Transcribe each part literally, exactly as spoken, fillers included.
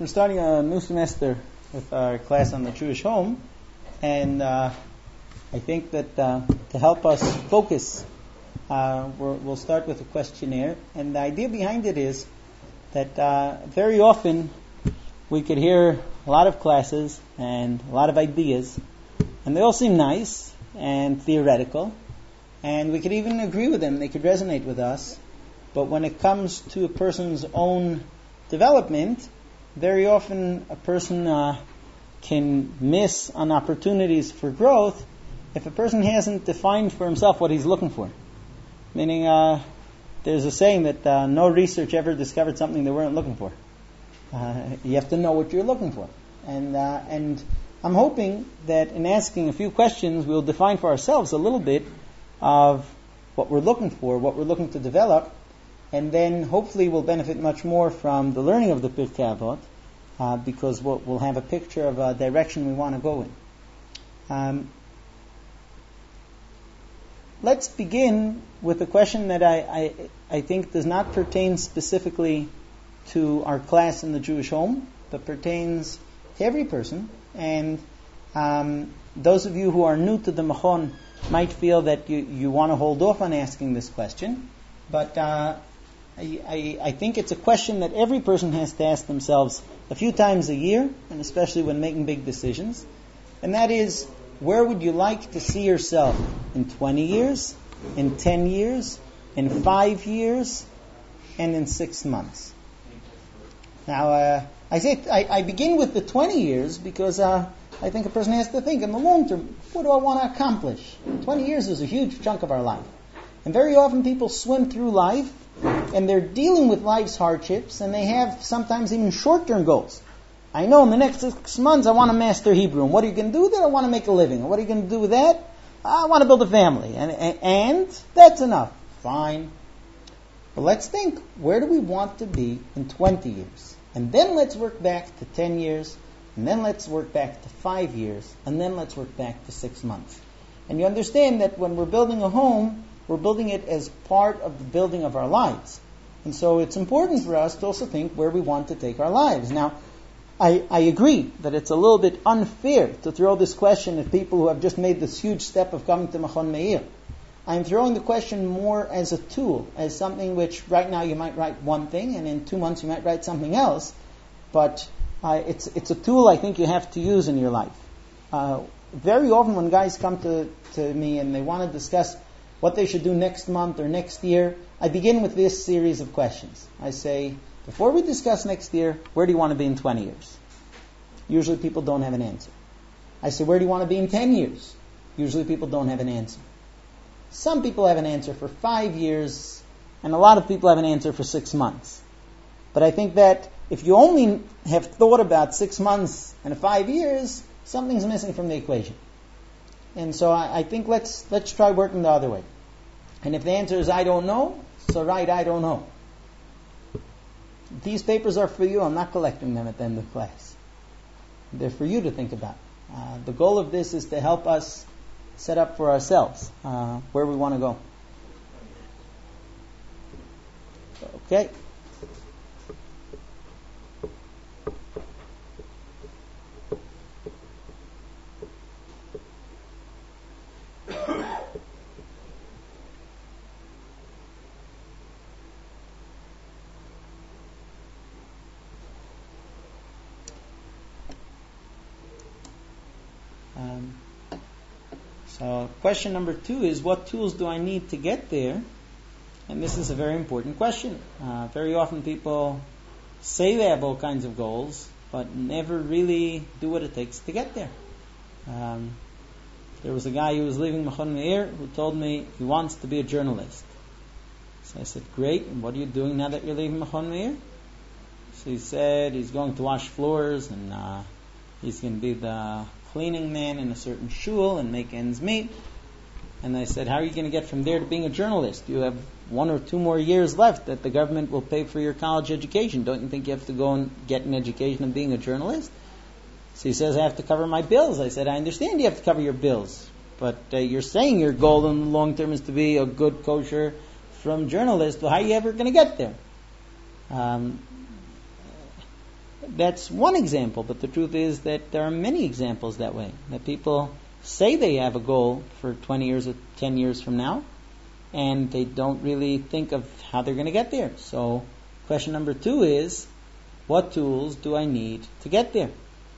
We're starting a new semester with our class on the Jewish home, and uh, I think that uh, to help us focus, uh, we're, we'll start with a questionnaire. And the idea behind it is that uh, very often we could hear a lot of classes and a lot of ideas, and they all seem nice and theoretical, and we could even agree with them, they could resonate with us, but when it comes to a person's own development, very often a person uh, can miss on opportunities for growth if a person hasn't defined for himself what he's looking for. Meaning, uh, there's a saying that uh, no research ever discovered something they weren't looking for. Uh, you have to know what you're looking for. And uh, and I'm hoping that in asking a few questions, we'll define for ourselves a little bit of what we're looking for, what we're looking to develop, and then hopefully we'll benefit much more from the learning of the Pirkei Avot, uh, because we'll, we'll have a picture of a direction we want to go in. Um, let's begin with a question that I, I, I think does not pertain specifically to our class in the Jewish home, but pertains to every person. And um, those of you who are new to the Machon might feel that you, you want to hold off on asking this question, but uh, I, I, I think it's a question that every person has to ask themselves a few times a year, and especially when making big decisions. And that is, where would you like to see yourself in twenty years, in ten years, in five years, and in six months? Now, uh, I say I, I begin with the twenty years because uh, I think a person has to think in the long term, what do I want to accomplish? twenty years is a huge chunk of our life. And very often people swim through life and they're dealing with life's hardships, and they have sometimes even short-term goals. I know in the next six months I want to master Hebrew. And what are you going to do with that? I want to make a living. And what are you going to do with that? I want to build a family. And, and, and that's enough. Fine. But let's think, where do we want to be in twenty years? And then let's work back to ten years. And then let's work back to five years. And then let's work back to six months. And you understand that when we're building a home, we're building it as part of the building of our lives. And so it's important for us to also think where we want to take our lives. Now, I, I agree that it's a little bit unfair to throw this question at people who have just made this huge step of coming to Machon Meir. I'm throwing the question more as a tool, as something which right now you might write one thing, and in two months you might write something else. But uh, it's it's a tool I think you have to use in your life. Uh, very often when guys come to, to me and they want to discuss what they should do next month or next year, I begin with this series of questions. I say, before we discuss next year, where do you want to be in twenty years? Usually people don't have an answer. I say, where do you want to be in ten years? Usually people don't have an answer. Some people have an answer for five years, and a lot of people have an answer for six months. But I think that if you only have thought about six months and five years, something's missing from the equation. And so I, I think let's let's try working the other way. And if the answer is I don't know, so right, I don't know. These papers are for you. I'm not collecting them at the end of class. They're for you to think about. Uh, the goal of this is to help us set up for ourselves uh, where we want to go. Okay. Um, so question number two is, what tools do I need to get there? And this is a very important question. Uh, very often people say they have all kinds of goals, but never really do what it takes to get there. Um, there was a guy who was leaving Machon Meir who told me he wants to be a journalist. So I said, great, and what are you doing now that you're leaving Machon Meir? So he said he's going to wash floors, and uh, he's going to be the cleaning man in a certain shul and make ends meet. And I said, how are you going to get from there to being a journalist? You have one or two more years left that the government will pay for your college education. Don't you think you have to go and get an education of being a journalist? So he says, I have to cover my bills. I said, I understand you have to cover your bills, but uh, you're saying your goal in the long term is to be a good kosher from journalist. Well, how are you ever going to get there? Um, that's one example, but the truth is that there are many examples that way. That people say they have a goal for twenty years or ten years from now, and they don't really think of how they're going to get there. So, question number two is, what tools do I need to get there?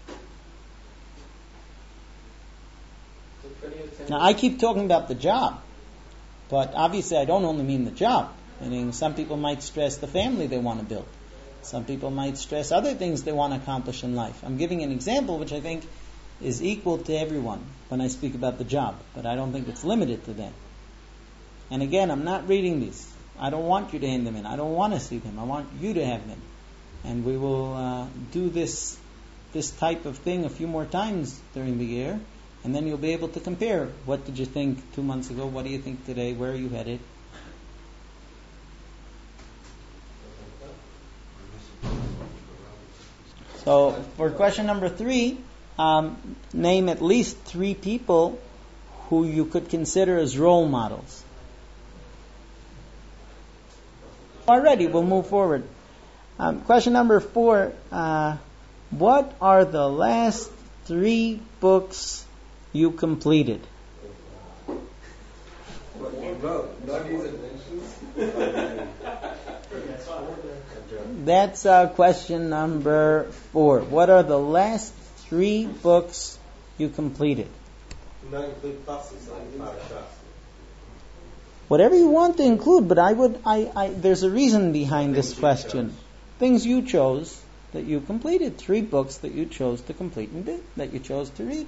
Now, I keep talking about the job, but obviously I don't only mean the job. Meaning, some people might stress the family they want to build. Some people might stress other things they want to accomplish in life. I'm giving an example which I think is equal to everyone when I speak about the job, but I don't think it's limited to that. And again, I'm not reading these. I don't want you to hand them in. I don't want to see them. I want you to have them. And we will uh, do this this type of thing a few more times during the year, and then you'll be able to compare. What did you think two months ago? What do you think today? Where are you headed? So, for question number three, um, name at least three people who you could consider as role models. Alrighty, we'll move forward. Um, question number four, uh, what are the last three books you completed? That's uh, question number four. What are the last three books you completed? Whatever you want to include, but I would. I, I. There's a reason behind this question. Things you chose that you completed. Three books that you chose to complete and did, that you chose to read.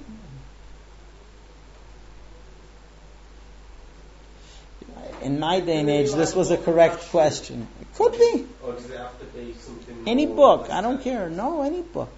In my day and age, this was a correct question. It could be. Or does it have to be something any book. I don't care. No, any book.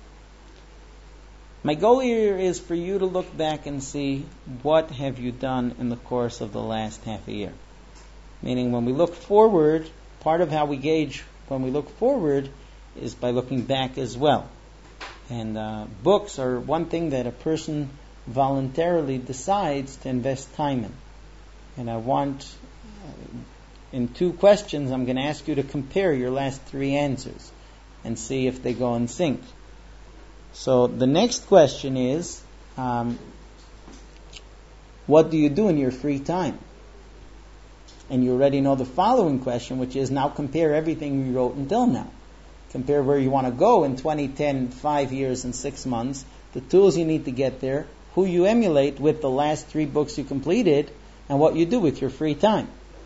My goal here is for you to look back and see what have you done in the course of the last half a year. Meaning, when we look forward, part of how we gauge when we look forward is by looking back as well. And uh, books are one thing that a person voluntarily decides to invest time in. And I want, uh, in two questions, I'm going to ask you to compare your last three answers and see if they go in sync. So the next question is, um, what do you do in your free time? And you already know the following question, which is, now compare everything you wrote until now. Compare where you want to go in twenty ten, five years and six months, the tools you need to get there, who you emulate with the last three books you completed, and what you do with your free time.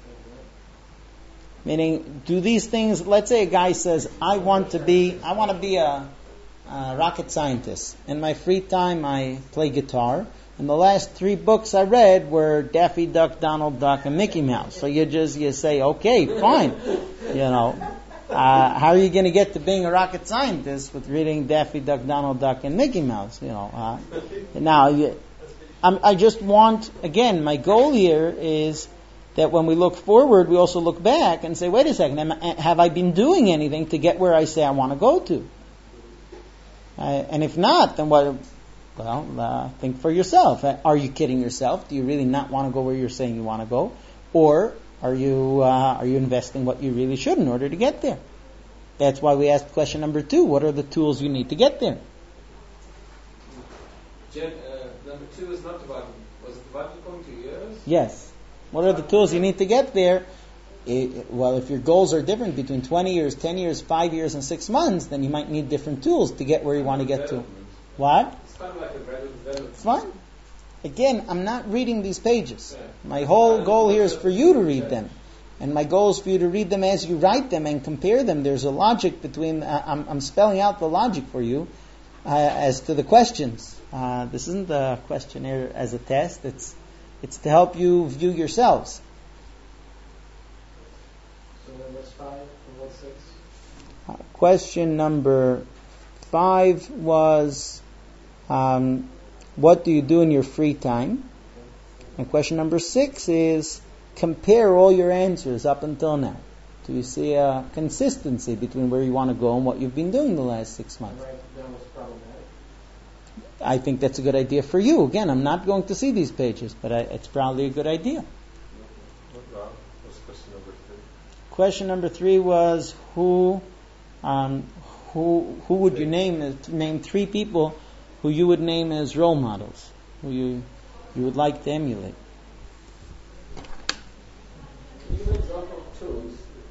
Meaning, do these things, let's say a guy says, I want to be, I want to be a, a rocket scientist. In my free time, I play guitar. And the last three books I read were Daffy Duck, Donald Duck, and Mickey Mouse. So you just, you say, okay, fine. You know, uh, how are you going to get to being a rocket scientist with reading Daffy Duck, Donald Duck, and Mickey Mouse? You know, uh, now, you, I'm, I just want, again, my goal here is that when we look forward, we also look back and say, wait a second, am, have I been doing anything to get where I say I want to go to? Uh, and if not, then what? Well, uh, think for yourself. Uh, are you kidding yourself? Do you really not want to go where you're saying you want to go? Or are you uh, are you investing what you really should in order to get there? That's why we asked question number two. What are the tools you need to get there? Jim, uh, number two is not divided. Was it divided according to years? Yes. What are the tools you need to get there? It, well, if your goals are different between twenty years, ten years, five years, and six months, then you might need different tools to get where you want to get to. What? It's kind of like a graduate development. Fine. Again, I'm not reading these pages. My whole goal here is for you to read them. And my goal is for you to read them as you write them and compare them. There's a logic between, uh, I'm, I'm spelling out the logic for you uh, as to the questions. Uh, this isn't a questionnaire as a test. It's it's to help you view yourselves. So then what's five and what's six? Uh, question number five was, um, what do you do in your free time? And question number six is, compare all your answers up until now. Do you see a consistency between where you want to go and what you've been doing the last six months? I think that's a good idea for you. Again, I'm not going to see these pages, but I, it's probably a good idea. What's question number three? Question number three was, who um, who who would you name as, name three people who you would name as role models, who you you would like to emulate? Can you give an example of tools?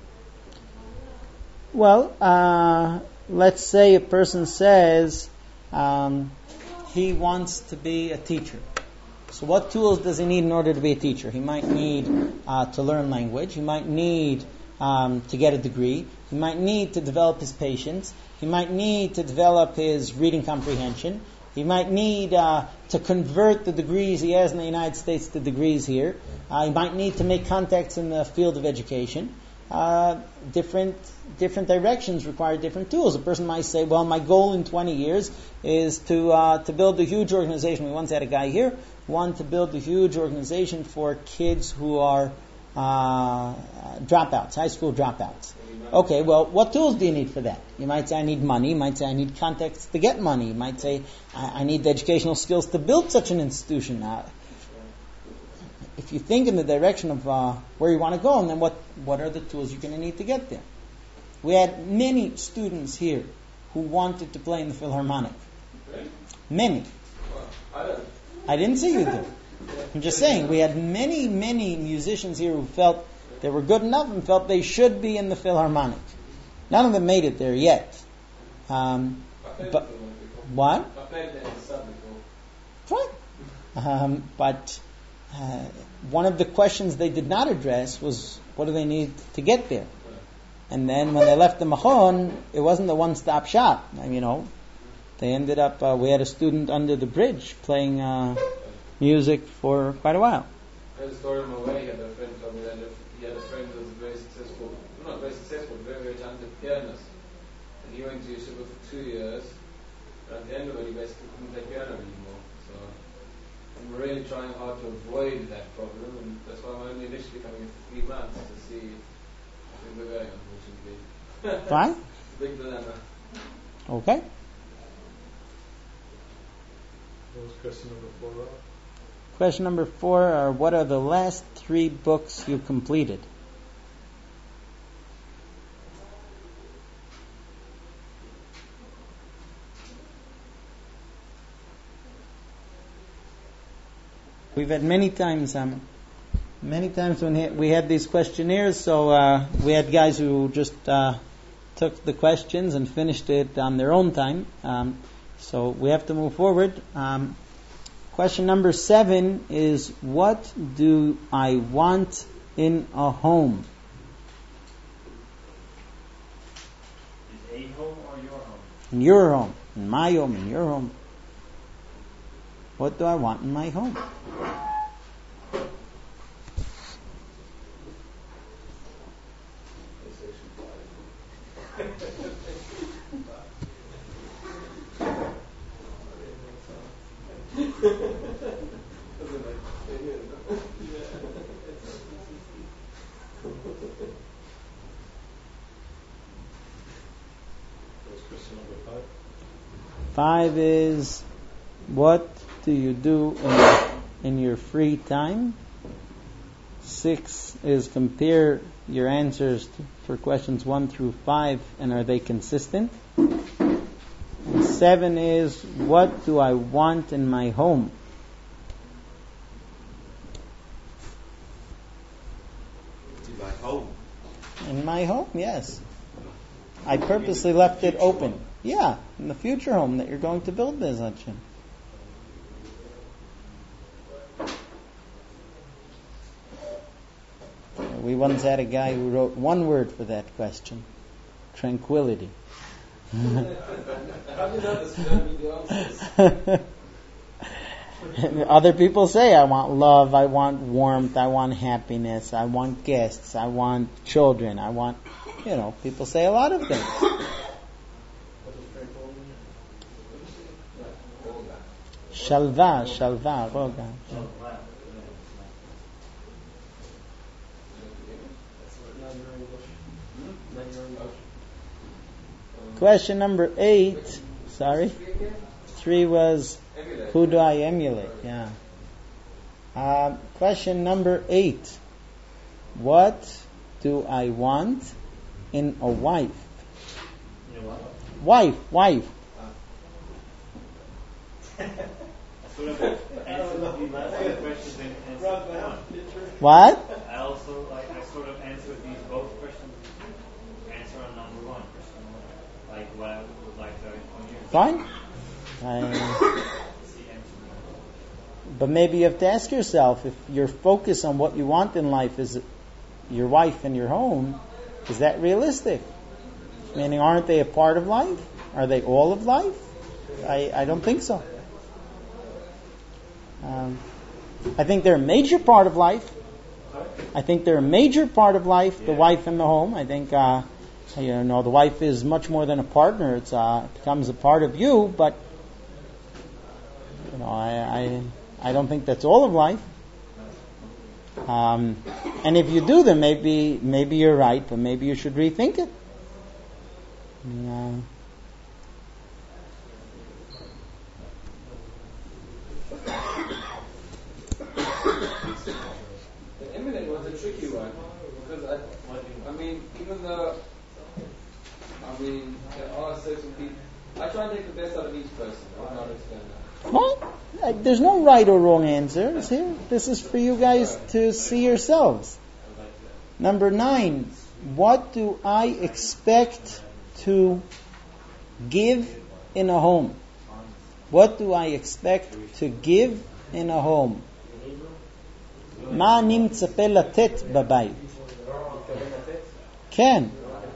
Well, uh, let's say a person says um, he wants to be a teacher. So what tools does he need in order to be a teacher? He might need uh, to learn language. He might need um, to get a degree. He might need to develop his patience. He might need to develop his reading comprehension. He might need uh, to convert the degrees he has in the United States to degrees here. Uh, he might need to make contacts in the field of education. Uh, different different directions require different tools. A person might say, well, my goal in twenty years is to uh, to build a huge organization. We once had a guy here who wanted to build a huge organization for kids who are uh, dropouts, high school dropouts. Okay, well, what tools do you need for that? You might say, I need money. You might say, I need contacts to get money. You might say, I, I need the educational skills to build such an institution. Uh, if you think in the direction of uh, where you want to go, and then what, what are the tools you're going to need to get there? We had many students here who wanted to play in the Philharmonic. Really? Many. Well, I don't. I didn't say you did. I'm just saying, we had many, many musicians here who felt they were good enough and felt they should be in the Philharmonic. None of them made it there yet. Um, but what? I played there in the sub before. Fine. Um, but uh, one of the questions they did not address was, what do they need to get there? And then when they left the Machon, it wasn't the one-stop shop. I mean, you know, they ended up, uh, we had a student under the bridge playing uh, music for quite a while. I had a story on my way. He had a friend told me that he had a friend who was very successful, not very successful, very, very talented pianist. And he went to yeshiva for two years. But at the end of it, he basically couldn't play piano anymore. So I'm really trying hard to avoid that problem, and that's why I'm only initially coming in for three months to see how things are going, unfortunately. Fine. It's a big dilemma. Okay. What was question number four, Rob? Question number four are, what are the last three books you completed? We've had many times, um, many times when we had these questionnaires, so uh, we had guys who just uh, took the questions and finished it on their own time. Um, so we have to move forward. Um, question number seven is, what do I want in a home? Is a home or your home? In your home, in my home, in your home. What do I want in my home? Five is, what do you do in, in your free time? Six is, compare your answers to, for questions one through five, and are they consistent? And seven is, what do I want in my home? In my home. In my home, yes. I purposely left it open. Home. Yeah, in the future home that you're going to build, Be'ez Hashem. We once had a guy who wrote one word for that question: tranquility. How do you know this is going to be the answers? Other people say, I want love, I want warmth, I want happiness, I want guests, I want children, I want, you know, people say a lot of things. Shalva, shalva, roga. Question number eight. Sorry, three was, who do I emulate? Yeah. Uh, question number eight. What do I want in a wife? You know what? Wife, wife. I sort of answered the last two questions and answered one. What? I also, like, I sort of answered these both questions. Answer on number one, question one. Like, what I would like to on you. Fine. I, but maybe you have to ask yourself, if your focus on what you want in life is your wife and your home, is that realistic? Meaning, aren't they a part of life? Are they all of life? I, I don't think so. Um, I think they're a major part of life. I think they're a major part of life, the wife and the home. I think, uh, you know, the wife is much more than a partner. It's uh, it becomes a part of you, but you know, I, I, I don't think that's all of life. Um, and if you do, then maybe, maybe you're right, but maybe you should rethink it. Yeah. The imminent was a tricky one because I, I mean, even though, I mean, there are certain people. I try and take the best out of each person. I don't understand that. Well, uh, there's no right or wrong answers here. This is for you guys to see yourselves. Number nine, what do I expect to give in a home? What do I expect to give in a home? מה אני מצפה לתת בבית? כן.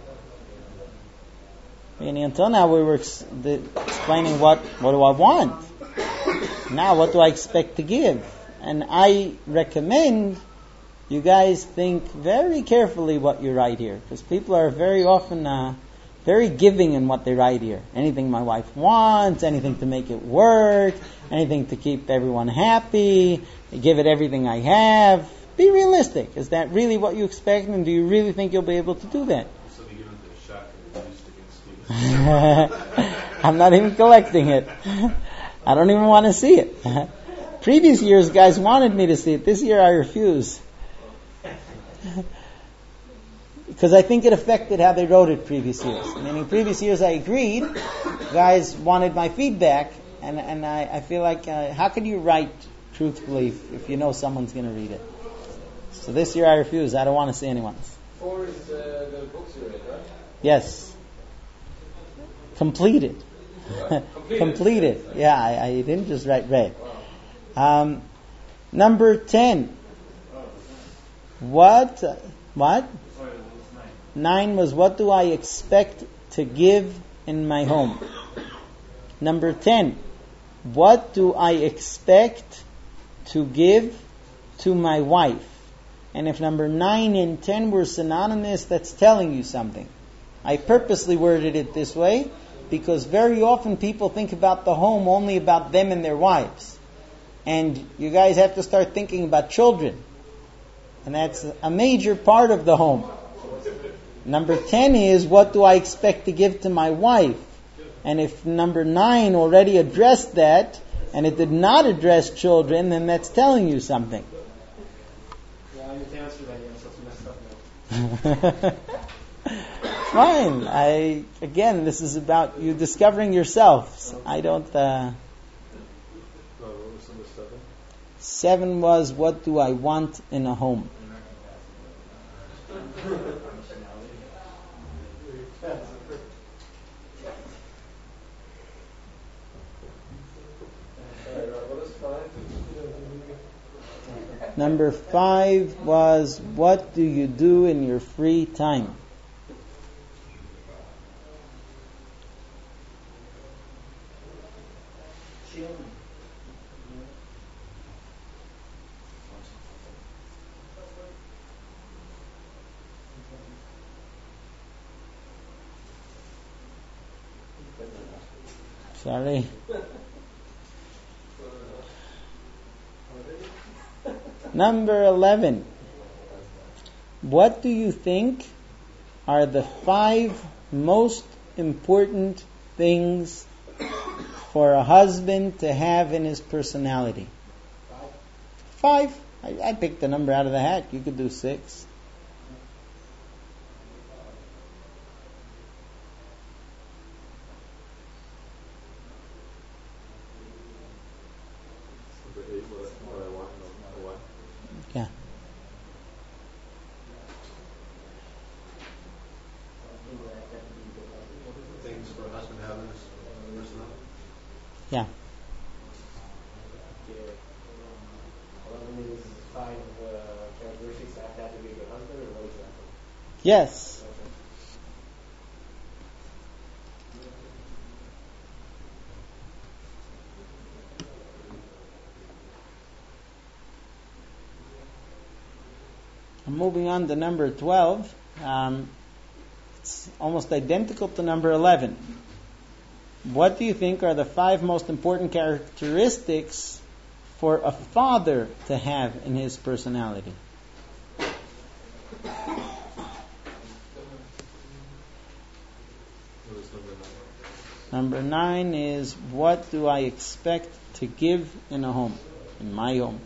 Meaning, until now we were ex- the, explaining what, what do I want. Now what do I expect to give? And I recommend you guys think very carefully what you write here. Because people are very often uh, very giving in what they write here. Anything my wife wants, anything to make it work, anything to keep everyone happy, give it everything I have. Be realistic. Is that really what you expect, and do you really think you'll be able to do that? So they give them the shock and they used against you. I'm not even collecting it. I don't even want to see it. Previous years, guys wanted me to see it. This year, I refuse. Because I think it affected how they wrote it previous years. Meaning, previous years I agreed. Guys wanted my feedback, and and I, I feel like, uh, how can you write truthfully if, if you know someone's going to read it? So this year I refuse. I don't want to see anyone's. Four is uh, the books you read, right? Yes. Completed. Right. Completed. Completed. Yeah, I, I didn't just write read. Um, number ten. What? What? Nine was, what do I expect to give in my home? Number ten. What do I expect to give to my wife? And if number nine and ten were synonymous, that's telling you something. I purposely worded it this way because very often people think about the home only about them and their wives. And you guys have to start thinking about children. And that's a major part of the home. Number ten is, what do I expect to give to my wife? And if number nine already addressed that, and it did not address children, then that's telling you something. Yeah, you can answer that. You're such a messed up now. Fine. I again, this is about you discovering yourselves. I don't. Uh, No, what was number seven? seven was, what do I want in a home? Number five was, what do you do in your free time? Sorry. Number eleven. What do you think are the five most important things for a husband to have in his personality? Five? I, I picked a number out of the hat. You could do six. Yeah. Okay. eleven is five uh, characteristics that have to, have to be a good husband, or what exactly? Yes. Okay. I'm moving on to number twelve. Um, it's almost identical to number eleven. What do you think are the five most important characteristics for a father to have in his personality? Number nine is, what do I expect to give in a home, in my home?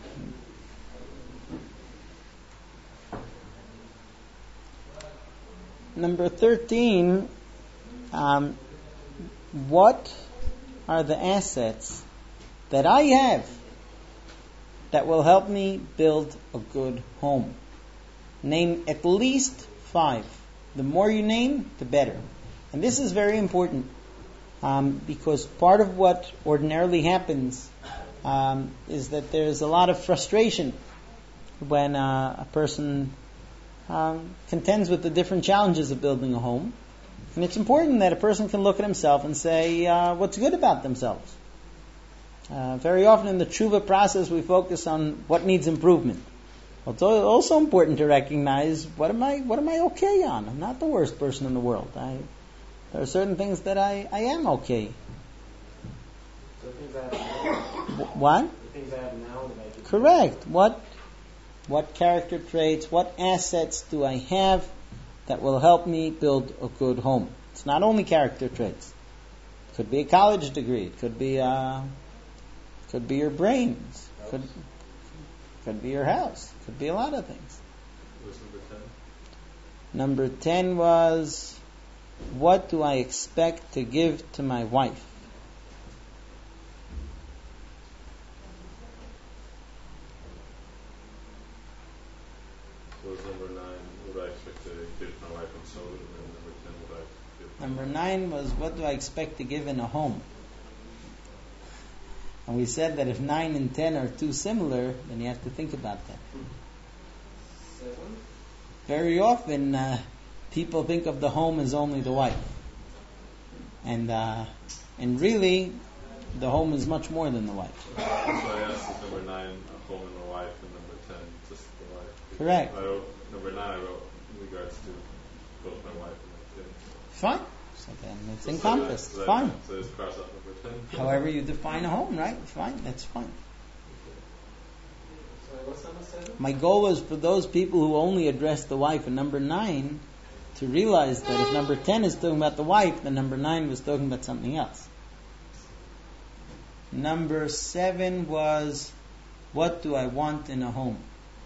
Number thirteen, um, what are the assets that I have that will help me build a good home? Name at least five. The more you name, the better. And this is very important um, because part of what ordinarily happens um, is that there's a lot of frustration when uh, a person um, contends with the different challenges of building a home. And it's important that a person can look at himself and say uh, what's good about themselves. Uh, very often in the tshuva process we focus on what needs improvement. Well, it's also important to recognize what am I what am I okay on? I'm not the worst person in the world. I, there are certain things that I, I am okay. So the things I have now, What? the things I have now that I do. Correct. What what character traits, what assets do I have that will help me build a good home? It's not only character traits. It could be a college degree. It could be uh, could be your brains. Could could be your house. Could be a lot of things. What was number ten? Number ten was, what do I expect to give to my wife? What was number nine? What would I expect to give my wife and so on? And number ten, what would I give? Number nine was, what do I expect to give in a home? And we said that if nine and ten are too similar, then you have to think about that. Seven. Very often, uh, people think of the home as only the wife, and uh, and really, the home is much more than the wife. So I asked is number nine a home and a wife, and number ten just the wife. Correct. I wrote, number nine I wrote in regards to both my wife and my kid. Fine. So then it's So encompassed. So that, Fine. So just cross out number ten. However you define a home, right? Fine. That's fine. Sorry, what's number seven? My goal was for those people who only address the wife in number nine to realize that if number ten is talking about the wife, then number nine was talking about something else. Number seven was, what do I want in a home?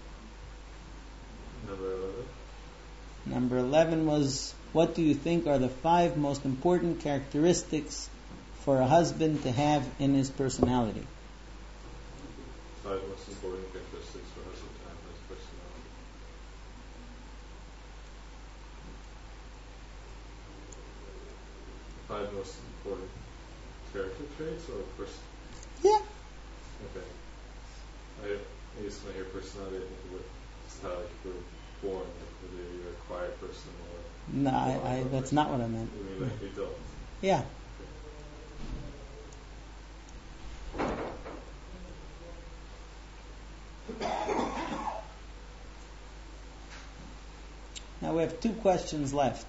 Number eleven. Number eleven was, what do you think are the five most important characteristics for a husband to have in his personality? Five most important characteristics for a husband to have in his personality. Five most important character traits or person? Yeah. Okay. I, I guess when I hear personality, I think of it just how like you were born, like whether you're a quiet person or. No, I, I, that's not what I meant. You mean like adult? Yeah. Now we have two questions left.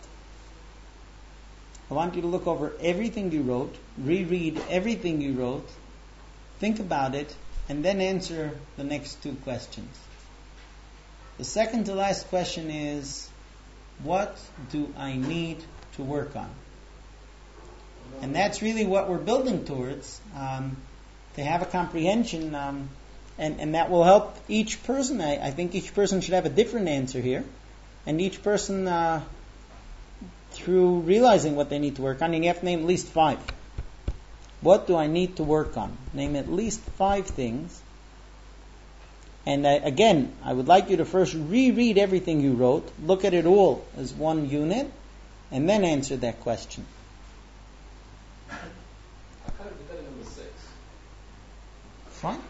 I want you to look over everything you wrote, reread everything you wrote, think about it, and then answer the next two questions. The second to last question is, what do I need to work on? And that's really what we're building towards, um, to have a comprehension, um, and, and that will help each person. I, I think each person should have a different answer here, and each person, uh, through realizing what they need to work on, and you have to name at least five. What do I need to work on? Name at least five things. And I, again, I would like you to first reread everything you wrote, look at it all as one unit, and then answer that question. I kind of did that in number six. Fine.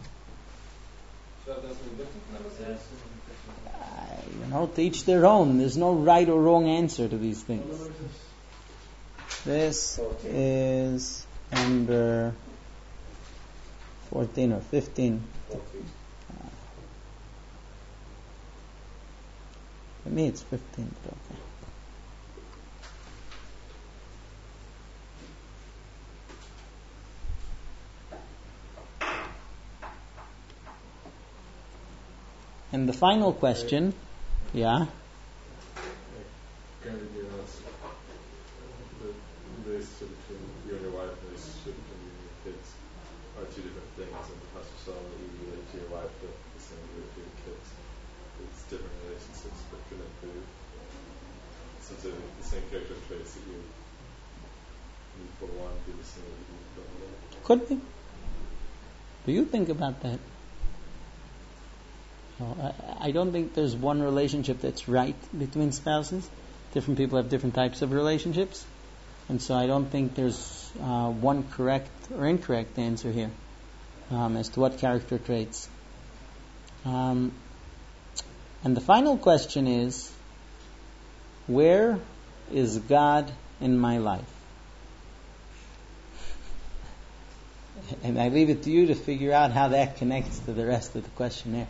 So that doesn't mean different from number six? Uh, you know, to each their own. There's no right or wrong answer to these things. This is number fourteen or fifteen. Uh, for me, it's fifteen, but okay. And the final question, yeah. Granted, you know, it's the relationship between you and your wife and the relationship between you and your kids are two different things. And the Pastor saw that you relate to your wife, but the same way you relate to your kids. It's different relationships, but can it be since they're the same character traits that you need for one be the same that you need for the other? Could be. Do you think about that? No, I, I don't think there's one relationship that's right between spouses. Different people have different types of relationships. And so I don't think there's uh, one correct or incorrect answer here um, as to what character traits. Um, and the final question is, where is God in my life? And I leave it to you to figure out how that connects to the rest of the questionnaire.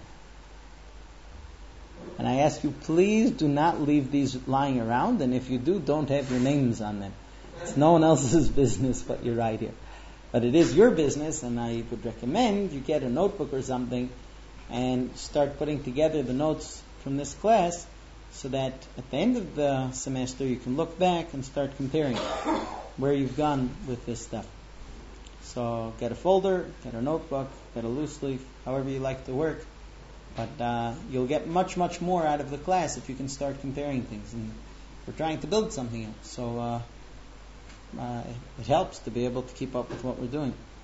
And I ask you, please do not leave these lying around, and if you do, don't have your names on them. It's no one else's business but you write here. But it is your business, and I would recommend you get a notebook or something and start putting together the notes from this class so that at the end of the semester you can look back and start comparing where you've gone with this stuff. So get a folder, get a notebook, get a loose leaf, however you like to work. But uh, you'll get much, much more out of the class if you can start comparing things. And we're trying to build something else. So uh, uh, it helps to be able to keep up with what we're doing.